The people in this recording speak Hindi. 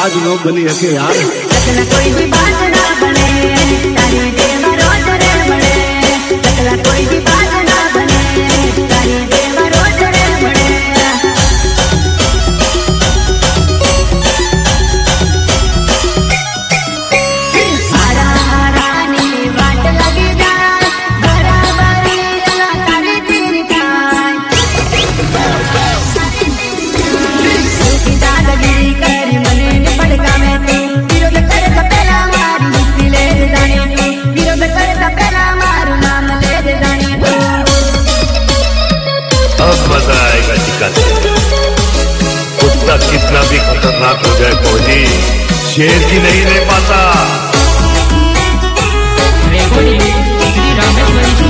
आज लोग बनी है कि यार कोई भी बात ना बने तारी देवा रोज रे बने कोई भी बात ना बने तारी देवा रोज रे बने हारा हारा नी बाट लगी जाए बराबरी अला तारी दिन थाय की दादागिरी कर मने ने पड़का में तू विरोध कर कपेला मारू मुक्ति ले जाने तू विरोध कर कपेला मारू नाम ले जाने तू अब मजा आएगा दिक्कत कुत्ता कितना भी खतरनाक हो जाए फौजी शेर की नहीं रह पाता।